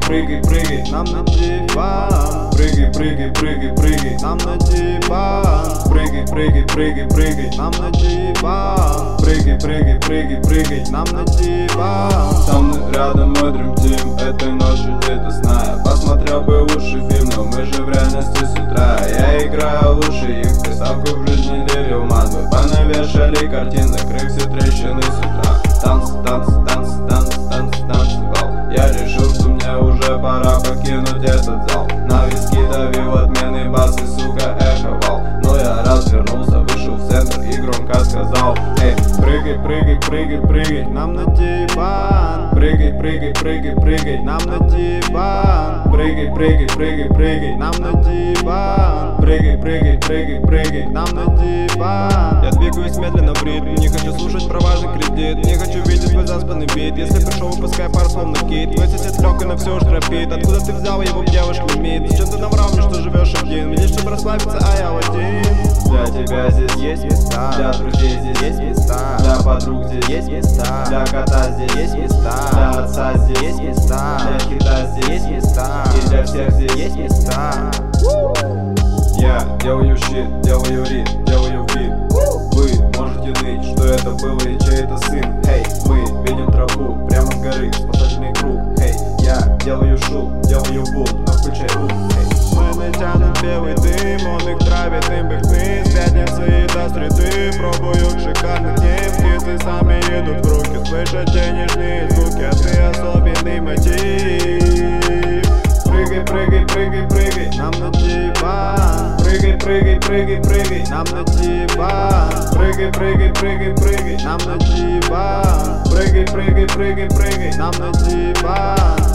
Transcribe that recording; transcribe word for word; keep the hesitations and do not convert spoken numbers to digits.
прыгай, прыгай, нам на диван. Прыгай, прыгай, прыгай, прыгай, нам на диван. Прыгай, прыгай, прыгай, прыгай, нам на диван. Прыгай, прыгай, прыгай, прыгай, нам на диван. Со мной рядом мой Dream Team, этой ночью не до сна. Я посмотрел бы лучший фильм, но мы же в реальности с утра. Я играю лучше их, приставку в жизни лирил мат. Мы понавешали картин, закрыв все трещины с утра. Танцы, танцы, танцы, танцы, танцы, танцевал. Я решил, что мне уже пора покинуть этот зал. На виски давил отменный бас и, сука, эховал. Но я развернулся, вышел в центр и громко сказал: эй, прыгай, прыгай, прыгай, прыгай, нам на диван. Прыгай, прыгай, прыгай, прыгай, нам на диван. Прыгай, прыгай, прыгай, прыгай, нам на диван. Прыгай, прыгай, прыгай, прыгай, нам на диван. Я двигаюсь медленно в ритм, не хочу слушать про важный кредит. Не хочу видеть твой заспанный бит. Если пришел, выпускай пар словно кит. Твой сосед лег и на все штрафит. Откуда ты взял его девушек лимит? Зачем ты наврал мне, что живешь один? Видишь, чтобы расслабиться, а я один. Для тебя здесь есть места, для друзей здесь есть места, для подруг здесь есть места, для кота здесь есть места, для отца здесь есть места, для хита здесь есть места, и для всех здесь есть места. Я делаю щит, делаю рит, делаю бит. Вы можете ныть, что это было и чей-то сын. Эй, мы видим тропу прямо с горы, спасательный круг. Эй, я делаю шум, делаю бум, но включай ум. Мы натянут белый дым, он их травит, им их хны. С пятницы и до среды пробую шикарных дней. Кисы сами идут в руки, слышат денежные звуки, а ты особенный мотив. Прыгай, прыгай, прыгай, прыгай, нам на диван. Прыгай, прыгай, прыгай, прыгай, нам на диван. Прыгай, прыгай, прыгай, прыгай, нам на диван. Прыгай, прыгай, прыгай, прыгай, нам на диван.